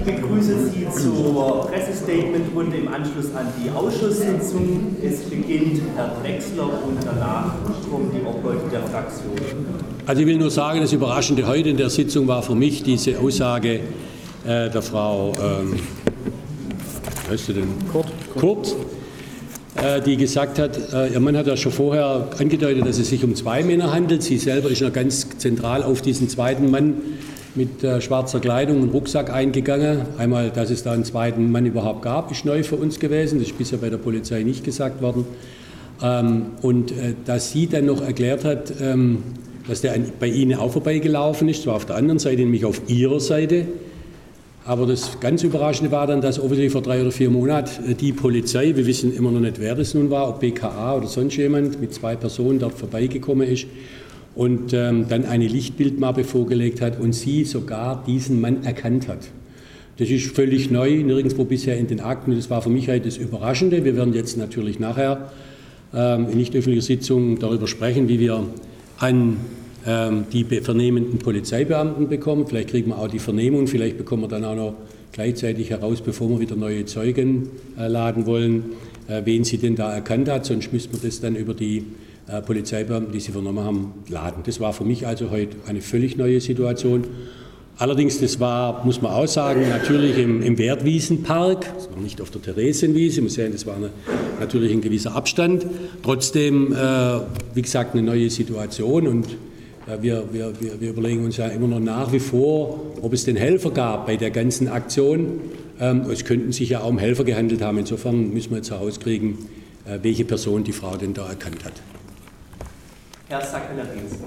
begrüße Sie zur Pressestatementrunde im Anschluss an die Ausschusssitzung. Es beginnt Herr Drechsler und danach kommen die Obleute der Fraktion. Also ich will nur sagen, das Überraschende heute in der Sitzung war für mich diese Aussage der Frau weißt du denn? Kurt, die gesagt hat, ihr Mann hat ja schon vorher angedeutet, dass es sich um zwei Männer handelt. Sie selber ist noch ganz zentral auf diesen zweiten Mann mit schwarzer Kleidung und Rucksack eingegangen. Einmal, dass es da einen zweiten Mann überhaupt gab, ist neu für uns gewesen. Das ist bisher bei der Polizei nicht gesagt worden. Und dass sie dann noch erklärt hat, dass der bei Ihnen auch vorbeigelaufen ist, zwar auf der anderen Seite, nämlich auf Ihrer Seite. Aber das ganz Überraschende war dann, dass offensichtlich vor 3 oder 4 Monaten die Polizei, wir wissen immer noch nicht, wer das nun war, ob BKA oder sonst jemand, mit 2 Personen dort vorbeigekommen ist und dann eine Lichtbildmappe vorgelegt hat und sie sogar diesen Mann erkannt hat. Das ist völlig neu, nirgendwo bisher in den Akten. Das war für mich halt das Überraschende. Wir werden jetzt natürlich nachher in nicht öffentlicher Sitzung darüber sprechen, wie wir an die vernehmenden Polizeibeamten bekommen. Vielleicht kriegen wir auch die Vernehmung, vielleicht bekommen wir dann auch noch gleichzeitig heraus, bevor wir wieder neue Zeugen laden wollen, wen sie denn da erkannt hat. Sonst müssten wir das dann über die Polizeibeamten, die sie vernommen haben, laden. Das war für mich also heute eine völlig neue Situation. Allerdings, das war, muss man auch sagen, natürlich im Wertwiesenpark, das war nicht auf der Theresienwiese, ich muss sagen, das war natürlich ein gewisser Abstand. Trotzdem, wie gesagt, eine neue Situation und wir überlegen uns ja immer noch nach wie vor, ob es denn Helfer gab bei der ganzen Aktion. Es könnten sich ja auch um Helfer gehandelt haben. Insofern müssen wir jetzt herauskriegen, welche Person die Frau denn da erkannt hat. Herr Sackner-Dienst.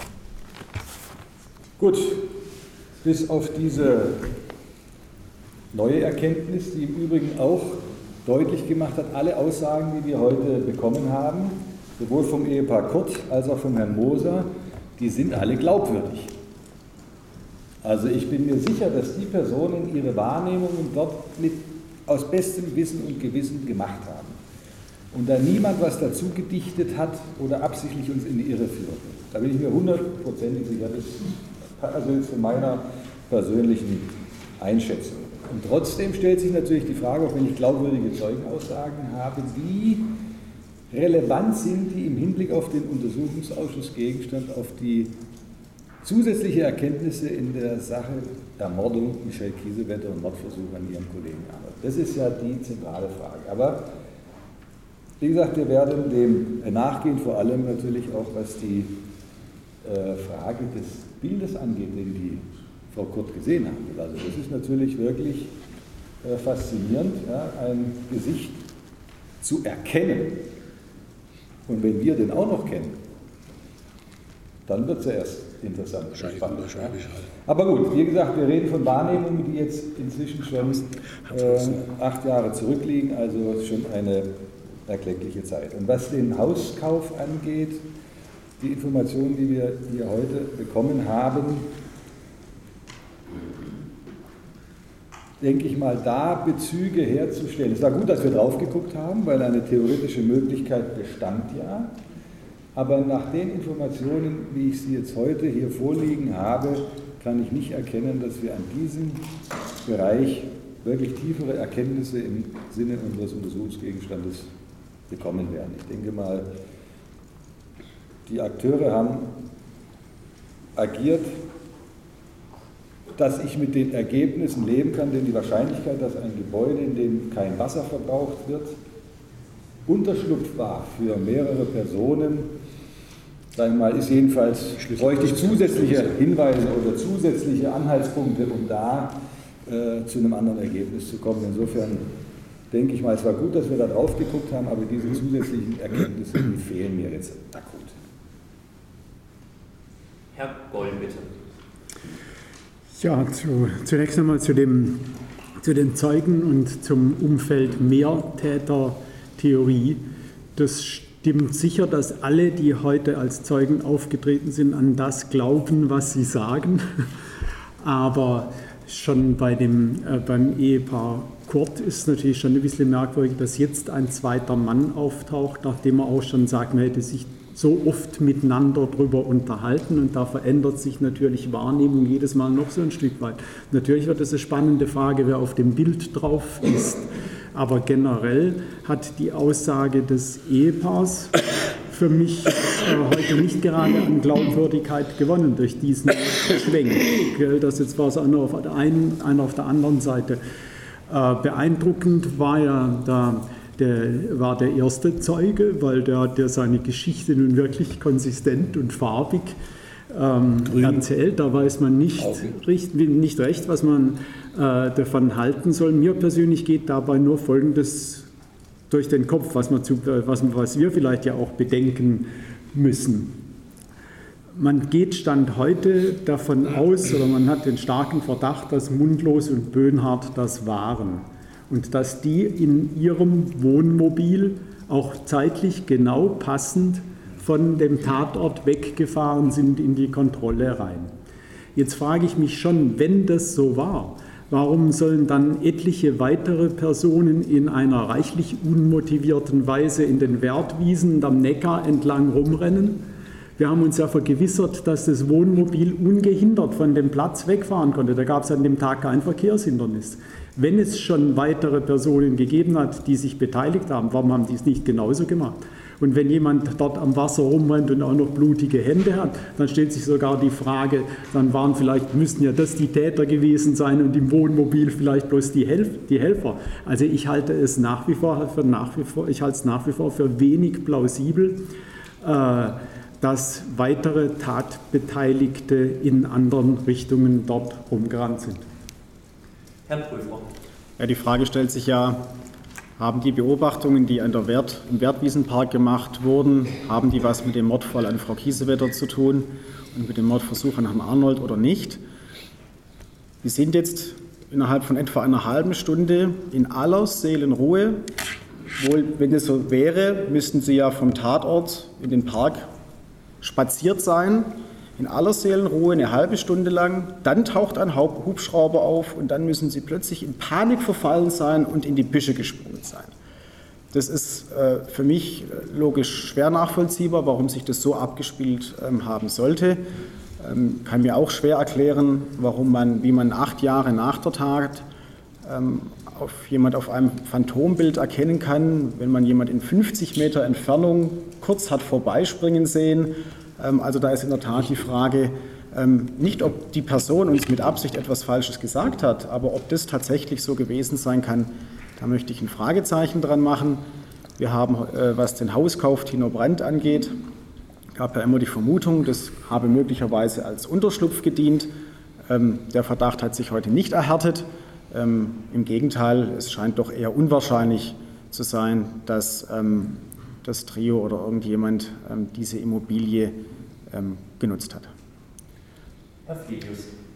Gut, bis auf diese neue Erkenntnis, die im Übrigen auch deutlich gemacht hat, alle Aussagen, die wir heute bekommen haben, sowohl vom Ehepaar Kurt als auch vom Herrn Moser, die sind alle glaubwürdig. Also ich bin mir sicher, dass die Personen ihre Wahrnehmungen dort aus bestem Wissen und Gewissen gemacht haben. Und da niemand was dazu gedichtet hat oder absichtlich uns in die Irre führte. Da bin ich mir 100% sicher. Also jetzt von meiner persönlichen Einschätzung. Und trotzdem stellt sich natürlich die Frage, auch wenn ich glaubwürdige Zeugenaussagen habe, wie relevant sind die im Hinblick auf den Untersuchungsausschuss Gegenstand auf die zusätzliche Erkenntnisse in der Sache Ermordung Michel Kiesewetter und Mordversuch an ihrem Kollegen Arnold. Das ist ja die zentrale Frage. Aber wie gesagt, wir werden dem nachgehen, vor allem natürlich auch, was die Frage des Bildes angeht, den die Frau Kurt gesehen haben will. Also das ist natürlich wirklich faszinierend, ja, ein Gesicht zu erkennen. Und wenn wir den auch noch kennen, dann wird es ja erst interessant. Wahrscheinlich. Aber gut, wie gesagt, wir reden von Wahrnehmungen, die jetzt inzwischen schon 8 Jahre zurückliegen, also schon eine erkleckliche Zeit. Und was den Hauskauf angeht, die Informationen, die wir hier heute bekommen haben, denke ich mal, da Bezüge herzustellen. Es war gut, dass wir drauf geguckt haben, weil eine theoretische Möglichkeit bestand ja. Aber nach den Informationen, wie ich sie jetzt heute hier vorliegen habe, kann ich nicht erkennen, dass wir an diesem Bereich wirklich tiefere Erkenntnisse im Sinne unseres Untersuchungsgegenstandes bekommen werden. Ich denke mal, die Akteure haben agiert, dass ich mit den Ergebnissen leben kann, denn die Wahrscheinlichkeit, dass ein Gebäude, in dem kein Wasser verbraucht wird, Unterschlupf war für mehrere Personen, sagen wir mal, ist jedenfalls, bräuchte ich zusätzliche Hinweise oder zusätzliche Anhaltspunkte, um da zu einem anderen Ergebnis zu kommen. Insofern denke ich mal, es war gut, dass wir da drauf geguckt haben, aber diese zusätzlichen Erkenntnisse, die fehlen mir jetzt akut. Herr Goll, bitte. Ja, zunächst einmal zu den Zeugen und zum Umfeld Mehrtäter-Theorie. Das stimmt sicher, dass alle, die heute als Zeugen aufgetreten sind, an das glauben, was sie sagen. Aber schon beim Ehepaar Kurt ist es natürlich schon ein bisschen merkwürdig, dass jetzt ein zweiter Mann auftaucht, nachdem er auch schon sagt, man hätte sich so oft miteinander darüber unterhalten und da verändert sich natürlich Wahrnehmung jedes Mal noch so ein Stück weit. Natürlich wird es eine spannende Frage, wer auf dem Bild drauf ist, aber generell hat die Aussage des Ehepaars für mich heute nicht gerade an Glaubwürdigkeit gewonnen durch diesen Schwenk. Das jetzt war es einer auf der einen, einer auf der anderen Seite. Beeindruckend war ja war der erste Zeuge, weil der hat ja seine Geschichte nun wirklich konsistent und farbig erzählt. Da weiß man nicht recht, was man davon halten soll. Mir persönlich geht dabei nur Folgendes durch den Kopf, was wir vielleicht ja auch bedenken müssen. Man geht Stand heute davon aus, oder man hat den starken Verdacht, dass Mundlos und Böhnhardt das waren. Und dass die in ihrem Wohnmobil auch zeitlich genau passend von dem Tatort weggefahren sind in die Kontrolle rein. Jetzt frage ich mich schon, wenn das so war, warum sollen dann etliche weitere Personen in einer reichlich unmotivierten Weise in den Werdwiesen am Neckar entlang rumrennen? Wir haben uns ja vergewissert, dass das Wohnmobil ungehindert von dem Platz wegfahren konnte. Da gab es an dem Tag kein Verkehrshindernis. Wenn es schon weitere Personen gegeben hat, die sich beteiligt haben, warum haben die es nicht genauso gemacht? Und wenn jemand dort am Wasser rumrennt und auch noch blutige Hände hat, dann stellt sich sogar die Frage, dann müssten ja das die Täter gewesen sein und im Wohnmobil vielleicht bloß die Helfer. Also ich halte es nach wie vor für wenig plausibel, dass weitere Tatbeteiligte in anderen Richtungen dort rumgerannt sind. Herr Prüfer. Ja, die Frage stellt sich ja, haben die Beobachtungen, die im Werdwiesenpark gemacht wurden, haben die was mit dem Mordfall an Frau Kiesewetter zu tun und mit dem Mordversuch an Herrn Arnold oder nicht? Wir sind jetzt innerhalb von etwa einer halben Stunde in aller Seelenruhe. Wohl, wenn es so wäre, müssten Sie ja vom Tatort in den Park spaziert sein, in aller Seelenruhe, eine halbe Stunde lang. Dann taucht ein Hubschrauber auf und dann müssen Sie plötzlich in Panik verfallen sein und in die Büsche gesprungen sein. Das ist für mich logisch schwer nachvollziehbar, warum sich das so abgespielt haben sollte. Kann mir auch schwer erklären, wie man 8 Jahre nach der Tat jemand auf einem Phantombild erkennen kann, wenn man jemand in 50 Meter Entfernung kurz hat vorbeispringen sehen. Also da ist in der Tat die Frage, nicht ob die Person uns mit Absicht etwas Falsches gesagt hat, aber ob das tatsächlich so gewesen sein kann, da möchte ich ein Fragezeichen dran machen. Wir haben, was den Hauskauf Tino Brandt angeht, gab ja immer die Vermutung, das habe möglicherweise als Unterschlupf gedient. Der Verdacht hat sich heute nicht erhärtet. Im Gegenteil, es scheint doch eher unwahrscheinlich zu sein, dass das Trio oder irgendjemand diese Immobilie genutzt hat. Herr Fliedius.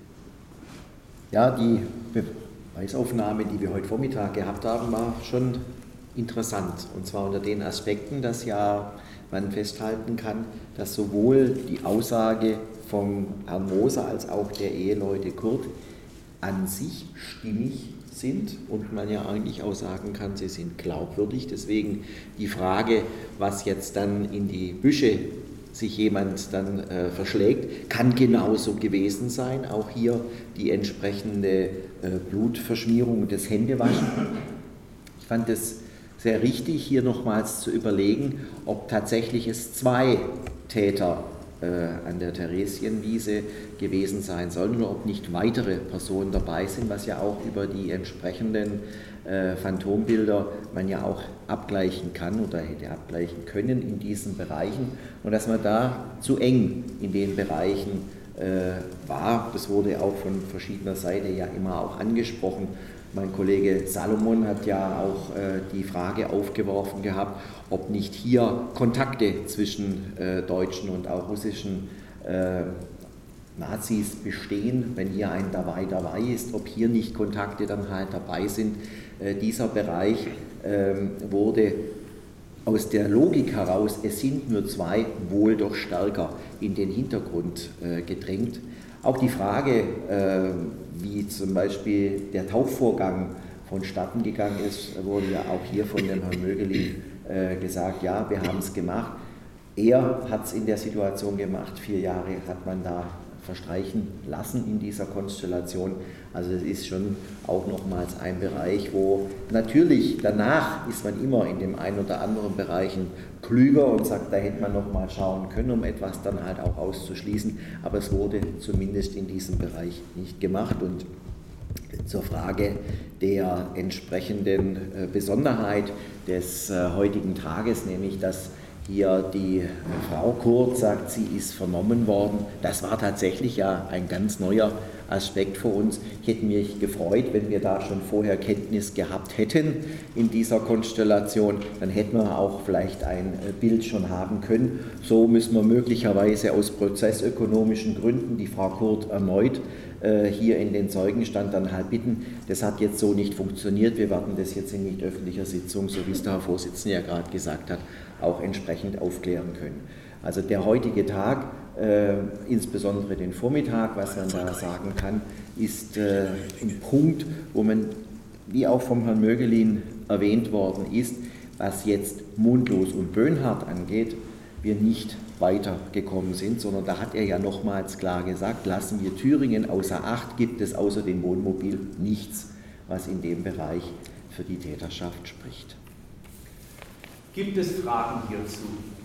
Ja, die Beweisaufnahme, die wir heute Vormittag gehabt haben, war schon interessant. Und zwar unter den Aspekten, dass ja man festhalten kann, dass sowohl die Aussage von Herrn Moser als auch der Eheleute Kurt an sich stimmig sind und man ja eigentlich auch sagen kann, sie sind glaubwürdig. Deswegen die Frage, was jetzt dann in die Büsche sich jemand dann verschlägt, kann genauso gewesen sein. Auch hier die entsprechende Blutverschmierung des Händewaschen. Ich fand es sehr richtig, hier nochmals zu überlegen, ob tatsächlich es 2 Täter an der Theresienwiese gewesen sein sollen oder ob nicht weitere Personen dabei sind, was ja auch über die entsprechenden Phantombilder man ja auch abgleichen kann oder hätte abgleichen können in diesen Bereichen und dass man da zu eng in den Bereichen war. Das wurde auch von verschiedener Seite ja immer auch angesprochen. Mein Kollege Salomon hat ja auch die Frage aufgeworfen gehabt, ob nicht hier Kontakte zwischen deutschen und auch russischen Nazis bestehen, wenn hier ein dabei ist, ob hier nicht Kontakte dann halt dabei sind. Dieser Bereich wurde aus der Logik heraus, es sind nur 2, wohl doch stärker in den Hintergrund gedrängt. Auch die Frage, wie zum Beispiel der Tauchvorgang vonstatten gegangen ist, wurde ja auch hier von dem Herrn Mögelin gesagt, ja, wir haben es gemacht. Er hat es in der Situation gemacht, 4 Jahre hat man da verstreichen lassen in dieser Konstellation. Also es ist schon auch nochmals ein Bereich, wo natürlich danach ist man immer in dem einen oder anderen Bereichen klüger und sagt, da hätte man nochmal schauen können, um etwas dann halt auch auszuschließen. Aber es wurde zumindest in diesem Bereich nicht gemacht. Und zur Frage der entsprechenden Besonderheit des heutigen Tages, nämlich dass hier die Frau Kurt sagt, sie ist vernommen worden. Das war tatsächlich ja ein ganz neuer Aspekt für uns. Ich hätte mich gefreut, wenn wir da schon vorher Kenntnis gehabt hätten in dieser Konstellation. Dann hätten wir auch vielleicht ein Bild schon haben können. So müssen wir möglicherweise aus prozessökonomischen Gründen die Frau Kurt erneut hier in den Zeugenstand dann halt bitten. Das hat jetzt so nicht funktioniert. Wir werden das jetzt in nicht öffentlicher Sitzung, so wie es der Herr Vorsitzende ja gerade gesagt hat, auch entsprechend aufklären können. Also der heutige Tag, insbesondere den Vormittag, was man da sagen kann, ist ein Punkt, wo man, wie auch vom Herrn Mögelin erwähnt worden ist, was jetzt Mundlos und Böhnhardt angeht, wir nicht weitergekommen sind, sondern da hat er ja nochmals klar gesagt, lassen wir Thüringen außer Acht, gibt es außer dem Wohnmobil nichts, was in dem Bereich für die Täterschaft spricht. Gibt es Fragen hierzu?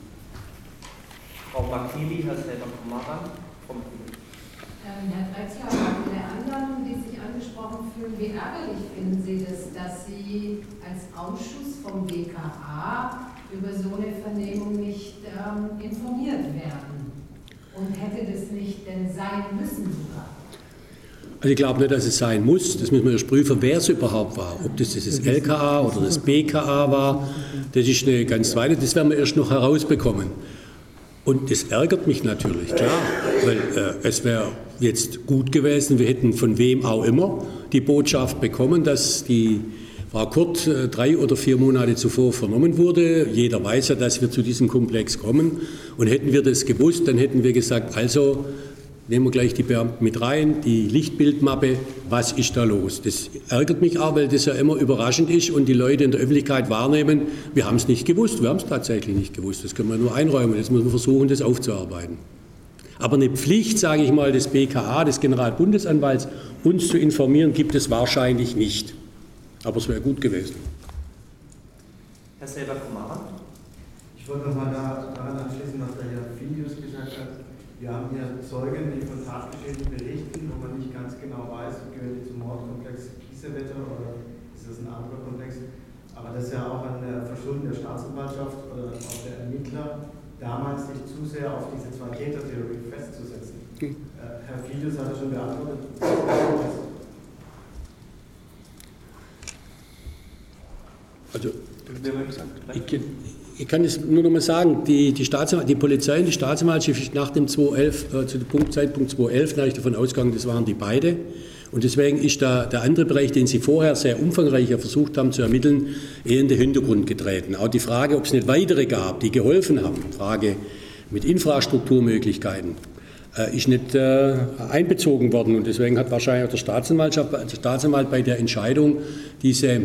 Frau Makili, Herr Selber-Kamara. Herr Drechsler, alle anderen, die sich angesprochen fühlen, wie ärgerlich finden Sie das, dass Sie als Ausschuss vom BKA über so eine Vernehmung nicht informiert werden? Und hätte das nicht denn sein müssen sogar? Also ich glaube nicht, dass es sein muss. Das müssen wir erst prüfen, wer es überhaupt war. Ob das LKA oder das BKA war, das ist eine ganz zweite. Das werden wir erst noch herausbekommen. Und das ärgert mich natürlich, klar, weil es wäre jetzt gut gewesen, wir hätten von wem auch immer die Botschaft bekommen, dass die Frau Kurt 3 oder 4 Monate zuvor vernommen wurde. Jeder weiß ja, dass wir zu diesem Komplex kommen. Und hätten wir das gewusst, dann hätten wir gesagt, also nehmen wir gleich die Beamten mit rein, die Lichtbildmappe, was ist da los? Das ärgert mich auch, weil das ja immer überraschend ist und die Leute in der Öffentlichkeit wahrnehmen, wir haben es nicht gewusst, wir haben es tatsächlich nicht gewusst, das können wir nur einräumen, jetzt müssen wir versuchen, das aufzuarbeiten. Aber eine Pflicht, sage ich mal, des BKA, des Generalbundesanwalts, uns zu informieren, gibt es wahrscheinlich nicht. Aber es wäre gut gewesen. Herr Selber-Kamara. Ich wollte noch mal daran anschließen, was der Herr Filius gesagt hat. Wir haben hier Zeugen, die von Tatgeschehen berichten, wo man nicht ganz genau weiß, gehören die zum Mordkomplex Kiesewetter oder ist das ein anderer Komplex. Aber das ist ja auch ein Verschulden der Staatsanwaltschaft oder auch der Ermittler, damals sich zu sehr auf diese Zwei-Täter-Theorie festzusetzen. Okay. Herr Filius hat es schon beantwortet. Also, ich kann es nur noch mal sagen, die Polizei und die Staatsanwaltschaft ist nach dem 2011, zu dem Zeitpunkt 2011, da ich davon ausgegangen, das waren die beide. Und deswegen ist da der andere Bereich, den Sie vorher sehr umfangreich versucht haben zu ermitteln, eher in den Hintergrund getreten. Auch die Frage, ob es nicht weitere gab, die geholfen haben, Frage mit Infrastrukturmöglichkeiten, ist nicht einbezogen worden. Und deswegen hat wahrscheinlich auch der Staatsanwalt bei der Entscheidung diese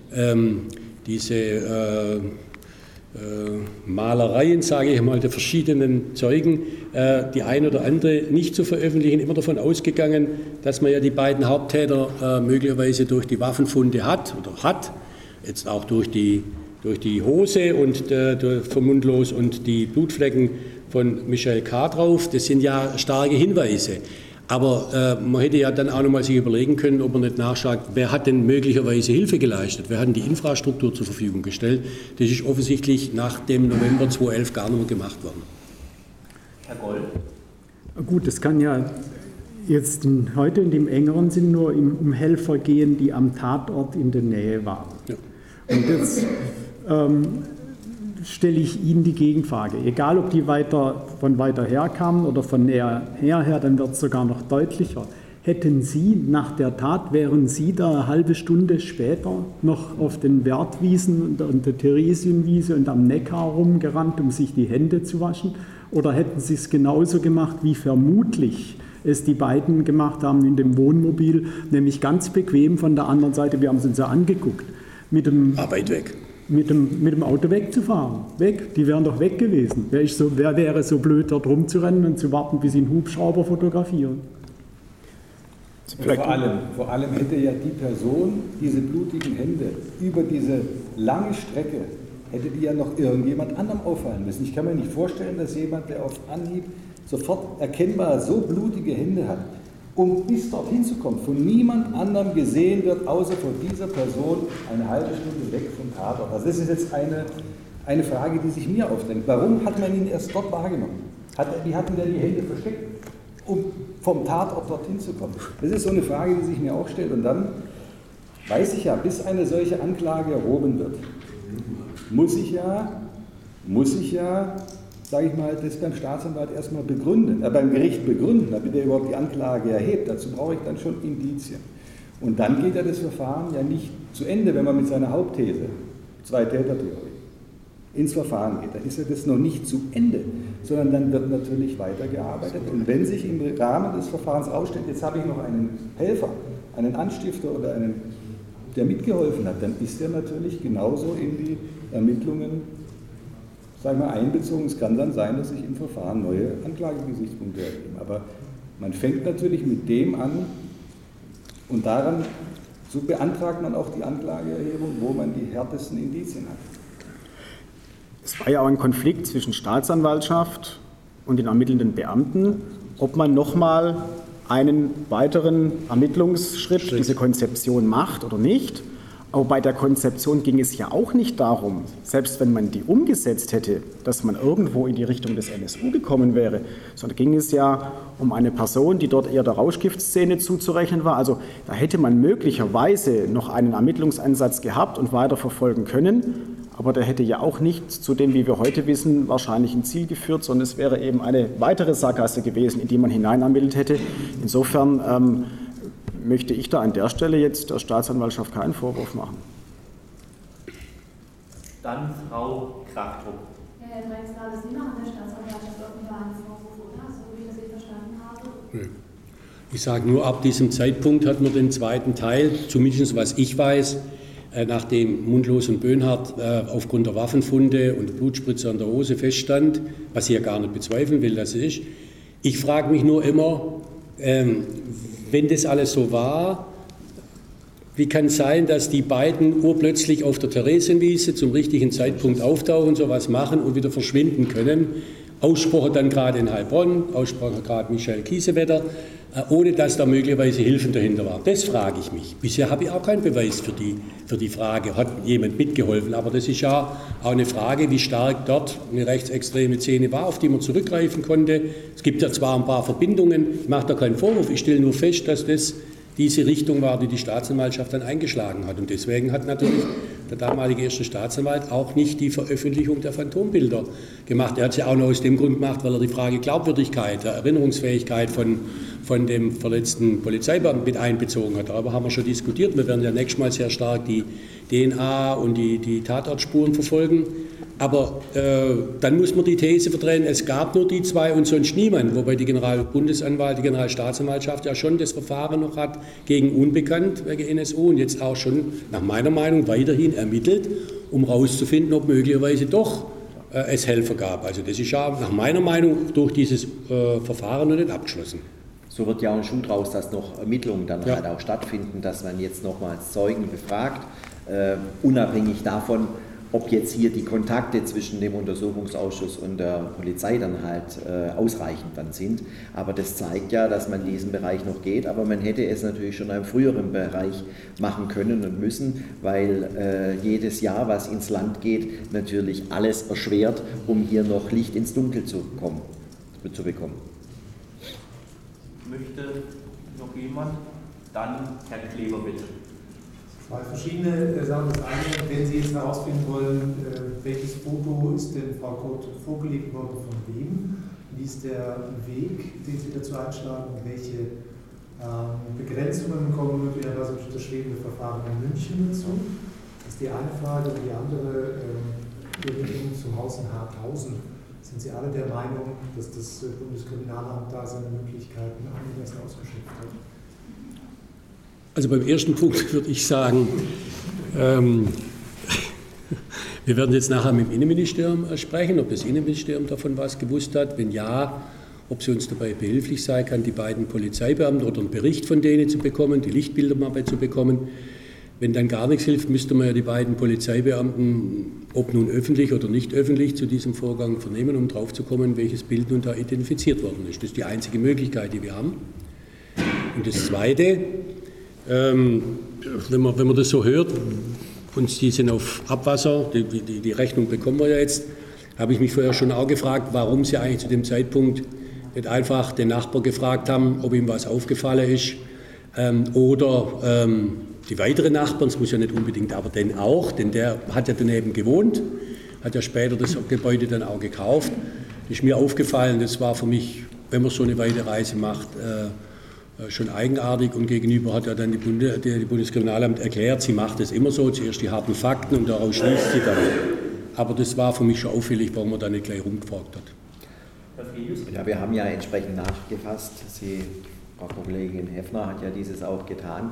Malereien, sage ich mal, der verschiedenen Zeugen, die ein oder andere nicht zu veröffentlichen, immer davon ausgegangen, dass man ja die beiden Haupttäter möglicherweise durch die Waffenfunde hat, jetzt auch durch die Hose und von Mundlos und die Blutflecken von Michael K. drauf. Das sind ja starke Hinweise. Aber man hätte ja dann auch noch mal sich überlegen können, ob man nicht nachschaut, wer hat denn möglicherweise Hilfe geleistet, wer hat denn die Infrastruktur zur Verfügung gestellt. Das ist offensichtlich nach dem November 2011 gar nicht mehr gemacht worden. Herr Goll. Gut, das kann ja jetzt heute in dem engeren Sinn nur um Helfer gehen, die am Tatort in der Nähe waren. Ja. Und jetzt stelle ich Ihnen die Gegenfrage. Egal, ob die von weiter her kamen oder von näher her, dann wird es sogar noch deutlicher. Hätten Sie nach der Tat, wären Sie da eine halbe Stunde später noch auf den Wertwiesen und der Theresienwiese und am Neckar rumgerannt, um sich die Hände zu waschen? Oder hätten Sie es genauso gemacht, wie vermutlich es die beiden gemacht haben in dem Wohnmobil, nämlich ganz bequem von der anderen Seite, wir haben es uns ja angeguckt, mit dem... Arbeit weg. mit dem Auto wegzufahren. Weg, die wären doch weg gewesen. Wer wäre so blöd, dort rumzurennen und zu warten, bis sie einen Hubschrauber fotografieren? Vor allem hätte ja die Person diese blutigen Hände über diese lange Strecke, hätte die ja noch irgendjemand anderem auffallen müssen. Ich kann mir nicht vorstellen, dass jemand, der auf Anhieb sofort erkennbar so blutige Hände hat, um bis dorthin zu kommen, von niemand anderem gesehen wird, außer von dieser Person eine halbe Stunde weg vom Tatort. Also das ist jetzt eine Frage, die sich mir aufdrängt. Warum hat man ihn erst dort wahrgenommen? Wie hatten der die Hände versteckt, um vom Tatort dorthin zu kommen? Das ist so eine Frage, die sich mir auch stellt. Und dann weiß ich ja, bis eine solche Anklage erhoben wird, muss ich ja, sage ich mal, das beim Staatsanwalt erstmal begründen, beim Gericht begründen, damit er überhaupt die Anklage erhebt. Dazu brauche ich dann schon Indizien. Und dann geht ja das Verfahren ja nicht zu Ende, wenn man mit seiner Hauptthese, Zwei-Täter-Theorie, ins Verfahren geht. Dann ist ja das noch nicht zu Ende, sondern dann wird natürlich weitergearbeitet. Und wenn sich im Rahmen des Verfahrens ausstellt, jetzt habe ich noch einen Helfer, einen Anstifter oder einen, der mitgeholfen hat, dann ist er natürlich genauso in die Ermittlungen, sagen wir, einbezogen. Es kann dann sein, dass sich im Verfahren neue Anklagegesichtspunkte ergeben. Aber man fängt natürlich mit dem an und daran, so beantragt man auch die Anklageerhebung, wo man die härtesten Indizien hat. Es war ja auch ein Konflikt zwischen Staatsanwaltschaft und den ermittelnden Beamten, ob man nochmal einen weiteren Ermittlungsschritt, diese Konzeption macht oder nicht. Aber bei der Konzeption ging es ja auch nicht darum, selbst wenn man die umgesetzt hätte, dass man irgendwo in die Richtung des NSU gekommen wäre, sondern ging es ja um eine Person, die dort eher der Rauschgiftszene zuzurechnen war. Also da hätte man möglicherweise noch einen Ermittlungsansatz gehabt und weiterverfolgen können, aber der hätte ja auch nicht zu dem, wie wir heute wissen, wahrscheinlich ein Ziel geführt, sondern es wäre eben eine weitere Sackgasse gewesen, in die man hineinermittelt hätte. Insofern möchte ich da an der Stelle jetzt der Staatsanwaltschaft keinen Vorwurf machen. Dann Frau Krachtrup. Herr Drexler, das Sie machen der Staatsanwaltschaft offenbar einen Vorwurf, oder? So wie ich das eben verstanden habe. Ich sage nur, ab diesem Zeitpunkt hat man den zweiten Teil, zumindest was ich weiß, nachdem Mundlos und Böhnhardt aufgrund der Waffenfunde und Blutspritzer an der Hose feststand, was ich ja gar nicht bezweifeln will, dass es ist. Ich frage mich nur immer, wenn das alles so war, wie kann es sein, dass die beiden urplötzlich auf der Theresienwiese zum richtigen Zeitpunkt auftauchen, sowas machen und wieder verschwinden können? Aussprache dann gerade in Heilbronn, Aussprache gerade Michael Kiesewetter, ohne dass da möglicherweise Hilfen dahinter waren. Das frage ich mich. Bisher habe ich auch keinen Beweis für die Frage, hat jemand mitgeholfen. Aber das ist ja auch eine Frage, wie stark dort eine rechtsextreme Szene war, auf die man zurückgreifen konnte. Es gibt ja zwar ein paar Verbindungen, ich mache da keinen Vorwurf, ich stelle nur fest, dass das diese Richtung war, die die Staatsanwaltschaft dann eingeschlagen hat. Und deswegen hat natürlich der damalige erste Staatsanwalt auch nicht die Veröffentlichung der Phantombilder gemacht. Er hat es ja auch nur aus dem Grund gemacht, weil er die Frage Glaubwürdigkeit, der Erinnerungsfähigkeit von dem verletzten Polizeibeamten mit einbezogen hat. Darüber haben wir schon diskutiert. Wir werden ja nächstes Mal sehr stark die DNA und die Tatortspuren verfolgen. Aber dann muss man die These verdrehen, es gab nur die zwei und sonst niemand, wobei die Generalbundesanwalt, die Generalstaatsanwaltschaft ja schon das Verfahren noch hat gegen Unbekannt wegen NSU und jetzt auch schon nach meiner Meinung weiterhin ermittelt, um herauszufinden, ob möglicherweise doch es Helfer gab. Also das ist ja nach meiner Meinung durch dieses Verfahren noch nicht abgeschlossen. So wird ja auch ein Schuh draus, dass noch Ermittlungen dann halt auch stattfinden, dass man jetzt nochmals Zeugen befragt, unabhängig davon, ob jetzt hier die Kontakte zwischen dem Untersuchungsausschuss und der Polizei dann halt ausreichend dann sind. Aber das zeigt ja, dass man diesen Bereich noch geht. Aber man hätte es natürlich schon in einem früheren Bereich machen können und müssen, weil jedes Jahr, was ins Land geht, natürlich alles erschwert, um hier noch Licht ins Dunkel zu bekommen. Möchte noch jemand? Dann Herr Kleber, bitte. Zwei verschiedene Sachen. Das eine, wenn Sie jetzt herausfinden wollen, welches Foto ist denn Frau Kurt vorgelegt worden, von wem, wie ist der Weg, den Sie dazu einschlagen und welche Begrenzungen kommen möglicherweise durch das schwebende Verfahren in München dazu? Das ist die eine Frage. Und die andere, die Ermittlungen zum Haus in Harthausen. Sind Sie alle der Meinung, dass das Bundeskriminalamt da seine Möglichkeiten angemessen ausgeschöpft hat? Also beim ersten Punkt würde ich sagen, Wir werden jetzt nachher mit dem Innenministerium sprechen, ob das Innenministerium davon was gewusst hat. Wenn ja, ob sie uns dabei behilflich sein kann, die beiden Polizeibeamten oder einen Bericht von denen zu bekommen, die Lichtbilder mal zu bekommen. Wenn dann gar nichts hilft, müsste man ja die beiden Polizeibeamten, ob nun öffentlich oder nicht öffentlich, zu diesem Vorgang vernehmen, um drauf zu kommen, welches Bild nun da identifiziert worden ist. Das ist die einzige Möglichkeit, die wir haben. Und das Zweite, wenn man das so hört, und die sind auf Abwasser, die Rechnung bekommen wir ja jetzt, habe ich mich vorher schon auch gefragt, warum sie eigentlich zu dem Zeitpunkt nicht einfach den Nachbar gefragt haben, ob ihm was aufgefallen ist, oder die weiteren Nachbarn, es muss ja nicht unbedingt, aber den auch, denn der hat ja daneben gewohnt, hat ja später das Gebäude dann auch gekauft. Das ist mir aufgefallen, das war für mich, wenn man so eine weite Reise macht, schon eigenartig, und gegenüber hat ja dann die Bundeskriminalamt erklärt, sie macht es immer so, zuerst die harten Fakten und daraus schließt sie dann. Aber das war für mich schon auffällig, warum man da nicht gleich rumgefragt hat. Ja, wir haben ja entsprechend nachgefasst. Frau Kollegin Heffner hat ja dieses auch getan.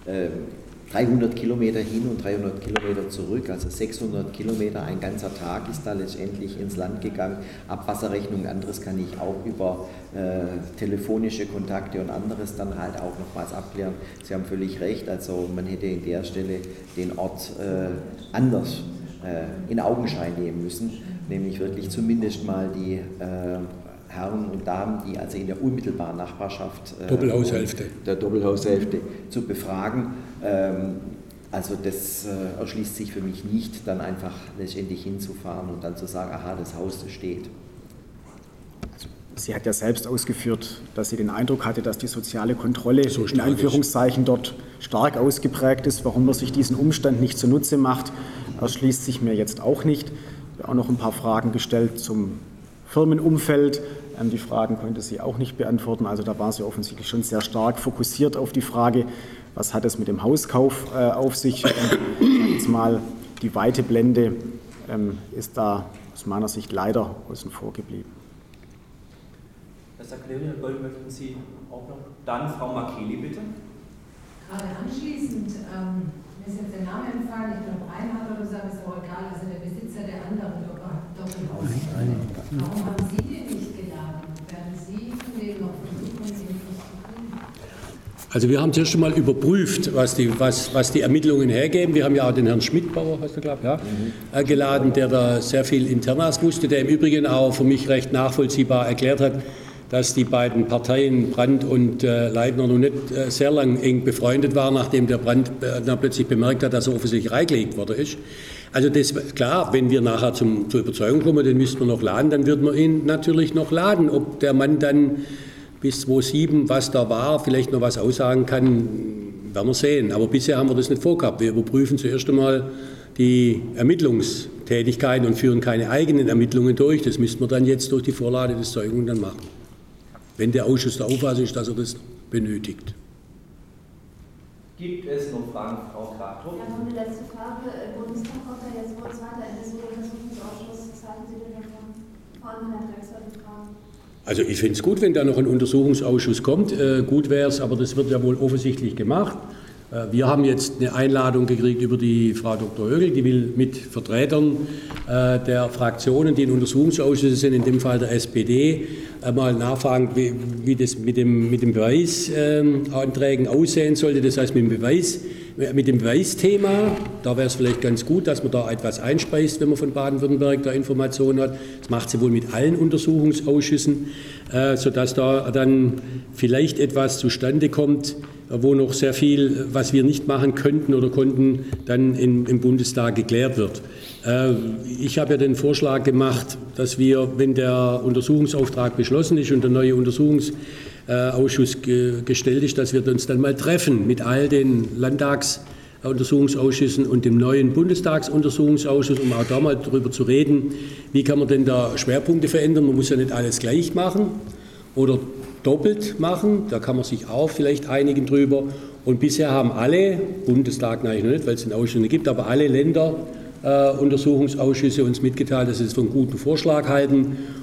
300 Kilometer hin und 300 Kilometer zurück, also 600 Kilometer, ein ganzer Tag ist da letztendlich ins Land gegangen. Abwasserrechnung, anderes kann ich auch über telefonische Kontakte und anderes dann halt auch nochmals abklären. Sie haben völlig recht, also man hätte in der Stelle den Ort anders in Augenschein nehmen müssen, nämlich wirklich zumindest mal die Herren und Damen, die also in der unmittelbaren Nachbarschaft der Doppelhaushälfte zu befragen. Also das erschließt sich für mich nicht, dann einfach letztendlich hinzufahren und dann zu sagen, aha, das Haus steht. Sie hat ja selbst ausgeführt, dass sie den Eindruck hatte, dass die soziale Kontrolle so in Anführungszeichen dort stark ausgeprägt ist. Warum man sich diesen Umstand nicht zunutze macht, erschließt sich mir jetzt auch nicht. Ich habe auch noch ein paar Fragen gestellt zum Firmenumfeld. Die Fragen konnte sie auch nicht beantworten. Also da war sie offensichtlich schon sehr stark fokussiert auf die Frage, was hat es mit dem Hauskauf auf sich. Jetzt mal die weite Blende ist da aus meiner Sicht leider außen vor geblieben. Das erklären, Herr Gold, möchten Sie auch noch? Dann Frau Makeli, bitte. Gerade anschließend, mir ist jetzt der Name entfallen, ich glaube Reinhard oder so, ist auch egal, also der Besitzer der anderen Doppelhaus. Warum haben Sie den nicht geladen? Werden Sie von dem noch versuchen, den nicht zu kriegen? Also wir haben zuerst einmal überprüft, was die Ermittlungen hergeben. Wir haben ja auch den Herrn Schmidbauer, hast du glaubt, ja, geladen, der da sehr viel Internas wusste, der im Übrigen auch für mich recht nachvollziehbar erklärt hat, dass die beiden Parteien, Brandt und Leitner, noch nicht sehr lang eng befreundet waren, nachdem der Brandt plötzlich bemerkt hat, dass er offensichtlich reingelegt worden ist. Also das, klar, wenn wir nachher zur Überzeugung kommen, den müssten wir noch laden, dann würden wir ihn natürlich noch laden. Ob der Mann dann bis 2007, was da war, vielleicht noch was aussagen kann, werden wir sehen. Aber bisher haben wir das nicht vorgehabt. Wir überprüfen zuerst einmal die Ermittlungstätigkeiten und führen keine eigenen Ermittlungen durch. Das müssten wir dann jetzt durch die Vorlage des Zeugen dann machen, wenn der Ausschuss der Auffassung ist, dass er das benötigt. Gibt es noch Fragen, Frau Krafthoff? Ja, noch eine letzte Frage. Bundestag kommt da jetzt wohl weiter in den Untersuchungsausschuss. Was halten Sie denn davon? Vor allem Herrn Drechsler die Fragen. Also ich finde es gut, wenn da noch ein Untersuchungsausschuss kommt. Gut wäre es, aber das wird ja wohl offensichtlich gemacht. Wir haben jetzt eine Einladung gekriegt über die Frau Dr. Högel, die will mit Vertretern der Fraktionen, die in Untersuchungsausschüssen sind, in dem Fall der SPD, mal nachfragen, wie das mit den Beweisanträgen aussehen sollte. Das heißt, mit dem Beweisthema, da wäre es vielleicht ganz gut, dass man da etwas einspeist, wenn man von Baden-Württemberg da Informationen hat. Das macht sie wohl mit allen Untersuchungsausschüssen, sodass da dann vielleicht etwas zustande kommt, wo noch sehr viel, was wir nicht machen könnten oder konnten, dann im Bundestag geklärt wird. Ich habe ja den Vorschlag gemacht, dass wir, wenn der Untersuchungsauftrag beschlossen ist und der neue Untersuchungsausschuss gestellt ist, dass wir uns dann mal treffen mit all den Landtagsuntersuchungsausschüssen und dem neuen Bundestagsuntersuchungsausschuss, um auch da mal darüber zu reden, wie kann man denn da Schwerpunkte verändern. Man muss ja nicht alles gleich machen oder doppelt machen, da kann man sich auch vielleicht einigen drüber. Und bisher haben alle, Bundestag eigentlich noch nicht, weil es den Ausschuss nicht gibt, aber alle Länder Untersuchungsausschüsse uns mitgeteilt, dass sie es für einen guten Vorschlag halten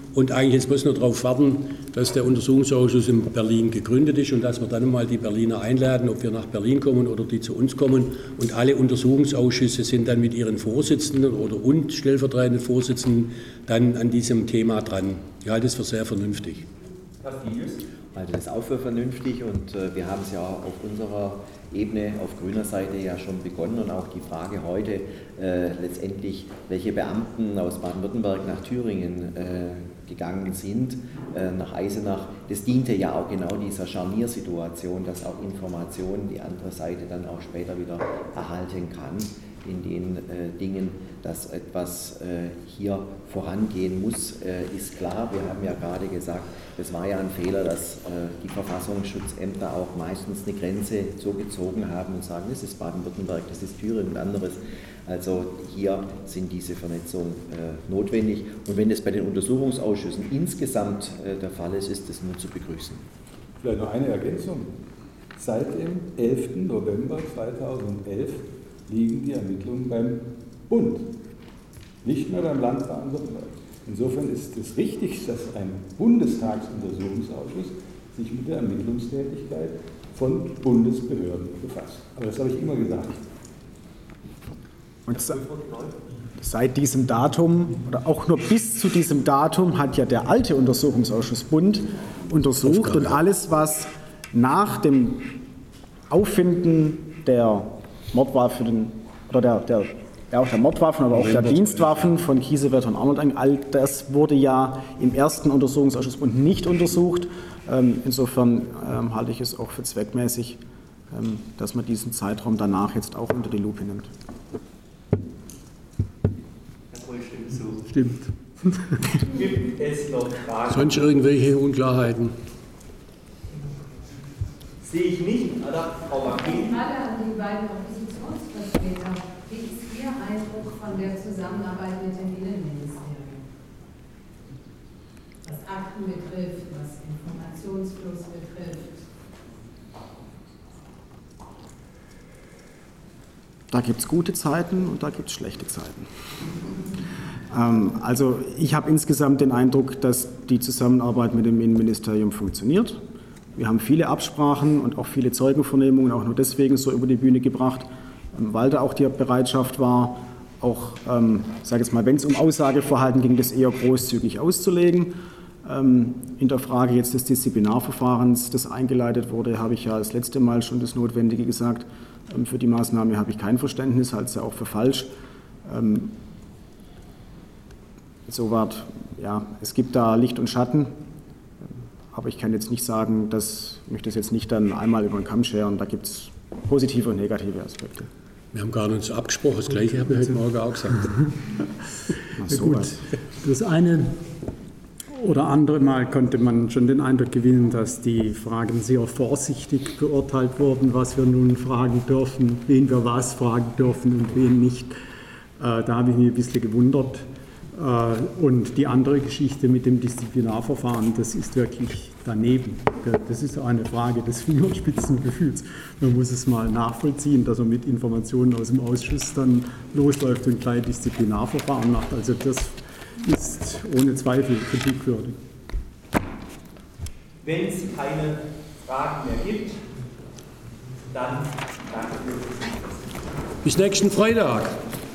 und eigentlich jetzt muss nur darauf warten, dass der Untersuchungsausschuss in Berlin gegründet ist und dass wir dann mal die Berliner einladen, ob wir nach Berlin kommen oder die zu uns kommen. Und alle Untersuchungsausschüsse sind dann mit ihren Vorsitzenden und stellvertretenden Vorsitzenden dann an diesem Thema dran. Ich halte es für sehr vernünftig. Also das ist auch für vernünftig und wir haben es ja auf unserer Ebene auf grüner Seite ja schon begonnen und auch die Frage heute letztendlich, welche Beamten aus Baden-Württemberg nach Thüringen gegangen sind, nach Eisenach, das diente ja auch genau dieser Scharniersituation, dass auch Informationen die andere Seite dann auch später wieder erhalten kann in den Dingen, dass etwas hier vorangehen muss, ist klar. Wir haben ja gerade gesagt, es war ja ein Fehler, dass die Verfassungsschutzämter auch meistens eine Grenze so gezogen haben und sagen, das ist Baden-Württemberg, das ist Thüringen und anderes. Also hier sind diese Vernetzungen notwendig. Und wenn es bei den Untersuchungsausschüssen insgesamt der Fall ist, ist das nur zu begrüßen. Vielleicht noch eine Ergänzung. Seit dem 11. November 2011 liegen die Ermittlungen beim Bund, nicht mehr beim Land Baden-Württemberg. Insofern ist es richtig, dass ein Bundestagsuntersuchungsausschuss sich mit der Ermittlungstätigkeit von Bundesbehörden befasst. Aber das habe ich immer gesagt. Und seit diesem Datum oder auch nur bis zu diesem Datum hat ja der alte Untersuchungsausschuss Bund untersucht und alles, was nach dem Auffinden der Mordwaffen oder der Mordwaffen, aber auch der Dienstwaffen von Kiesewetter und Arnold, all das wurde ja im ersten Untersuchungsausschuss Bund nicht untersucht. Insofern halte ich es auch für zweckmäßig, dass man diesen Zeitraum danach jetzt auch unter die Lupe nimmt. Stimmt. Gibt es noch Fragen? Sonst irgendwelche Unklarheiten? Sehe ich nicht. Frau Marquet. Frage an die beiden Oppositionsvertreter. Wie ist Ihr Eindruck von der Zusammenarbeit mit dem Innenministerium? Was Akten betrifft, was Informationsfluss betrifft? Da gibt es gute Zeiten und da gibt es schlechte Zeiten. Also ich habe insgesamt den Eindruck, dass die Zusammenarbeit mit dem Innenministerium funktioniert. Wir haben viele Absprachen und auch viele Zeugenvernehmungen auch nur deswegen so über die Bühne gebracht, weil da auch die Bereitschaft war, auch, sage ich mal, wenn es um Aussageverhalten ging, das eher großzügig auszulegen. In der Frage jetzt des Disziplinarverfahrens, das eingeleitet wurde, habe ich ja das letzte Mal schon das Notwendige gesagt. Für die Maßnahme habe ich kein Verständnis, halte es ja auch für falsch. Insoweit, ja, es gibt da Licht und Schatten, aber ich kann jetzt nicht sagen, dass ich möchte das jetzt nicht dann einmal über den Kamm scheren, da gibt es positive und negative Aspekte. Wir haben gar nicht so abgesprochen, das Gleiche haben wir heute Morgen auch gesagt. Ja, gut, das eine oder andere Mal konnte man schon den Eindruck gewinnen, dass die Fragen sehr vorsichtig beurteilt wurden, was wir nun fragen dürfen, wen wir was fragen dürfen und wen nicht. Da habe ich mich ein bisschen gewundert. Und die andere Geschichte mit dem Disziplinarverfahren, das ist wirklich daneben. Das ist eine Frage des Fingerspitzengefühls. Man muss es mal nachvollziehen, dass er mit Informationen aus dem Ausschuss dann losläuft und gleich Disziplinarverfahren macht. Also das ist ohne Zweifel kritikwürdig. Wenn es keine Fragen mehr gibt, dann danke für das Interesse. Bis nächsten Freitag.